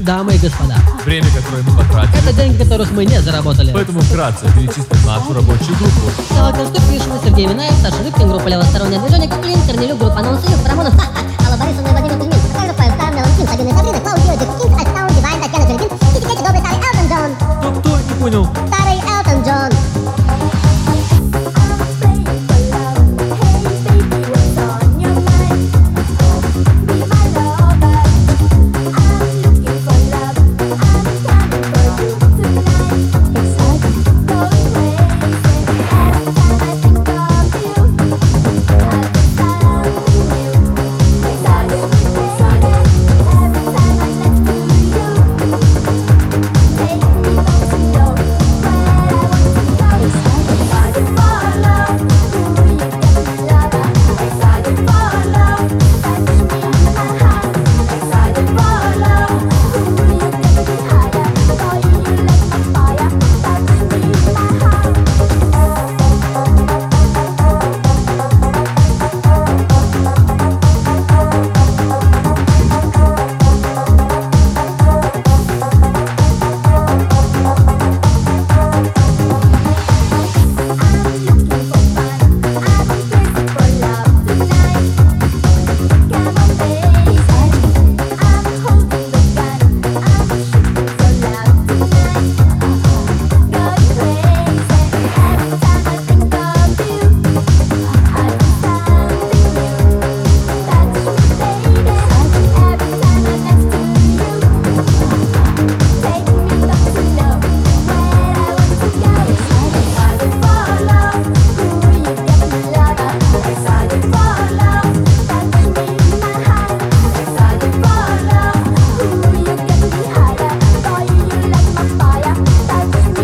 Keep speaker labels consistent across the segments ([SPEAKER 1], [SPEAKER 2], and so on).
[SPEAKER 1] Дамы и господа,
[SPEAKER 2] Время, которое мы потратили.
[SPEAKER 1] это деньги, которых мы не заработали.
[SPEAKER 2] Поэтому вкратце перечислим нашу рабочую группу.
[SPEAKER 1] Алла Конструк, Вишина, Сергей Минаев, Саша Рыбкин, группа «Левостороннее движение», Коклин, Корнелюк, группа «Анонс», Илюх, Парамонов, Алла Борисовна и Владимир Кузьмин, фотограф Файл, Меланхин, Сабина и Сабрина, Клаудио, Джекин, Айстаун, Дивайн, Татьяна Джеркин, и теперь добрый старый Элтон Джон.
[SPEAKER 2] Кто? Не понял.
[SPEAKER 1] Старый Элтон Джон.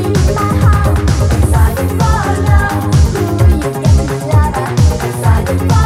[SPEAKER 3] Excited